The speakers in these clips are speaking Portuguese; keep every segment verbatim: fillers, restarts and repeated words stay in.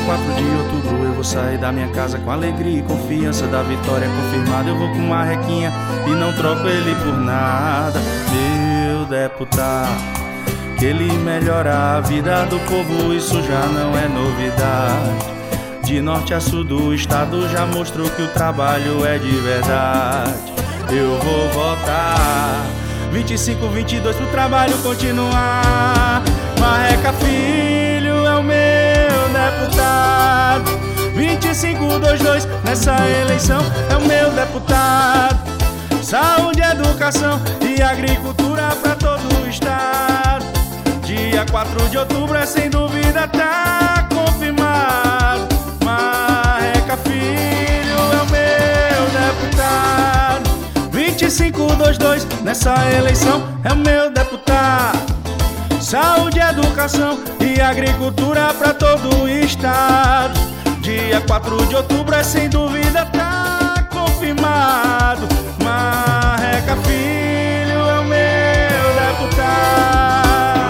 quatro de outubro eu vou sair da minha casa com alegria e confiança da vitória confirmada. Eu vou com uma requinha e não troco ele por nada. Meu deputado, que ele melhora a vida do povo, isso já não é novidade. De norte a sul do estado já mostrou que o trabalho é de verdade. Eu vou votar vinte e cinco, vinte e dois pro trabalho continuar. Marreca Filho é o meu deputado. Vinte e cinco, vinte e dois nessa eleição é o meu deputado. Saúde, educação e agricultura pra todo o estado. Dia quatro de outubro é sem dúvida, tá confirmado. Marreca Filho é o meu deputado. Vinte e cinco, vinte e dois nessa eleição é o meu deputado. Saúde, educação e agricultura pra todo o estado. Dia quatro de outubro é sem dúvida, tá confirmado. Marreca Filho é o meu deputado.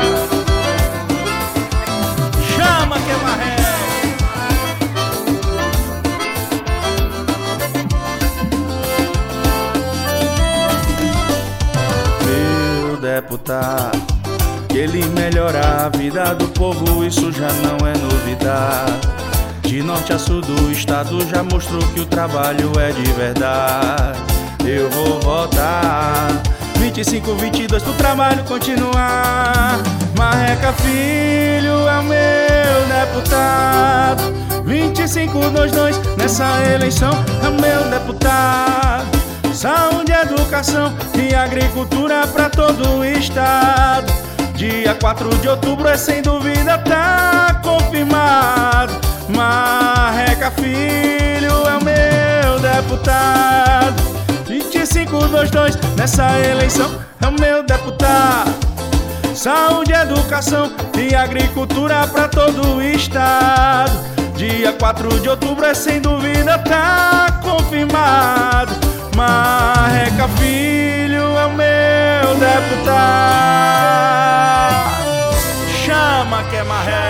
Chama que é Marreca. Meu deputado, que ele melhora a vida do povo, isso já não é novidade. De norte a sul do estado já mostrou que o trabalho é de verdade. Eu vou votar vinte e cinco, vinte e dois pro trabalho continuar. Marreca Filho é o meu deputado. Vinte e cinco, vinte e dois nessa eleição é o meu deputado. Saúde, educação e agricultura pra todo o estado. Dia quatro de outubro é sem dúvida, tá confirmado. Marreca Filho é o meu deputado. Vinte e cinco, vinte e dois nessa eleição é o meu deputado. Saúde, educação e agricultura pra todo o estado. Dia quatro de outubro é sem dúvida, tá confirmado. Marreca Filho é o meu deputado. Chama que é Marreca.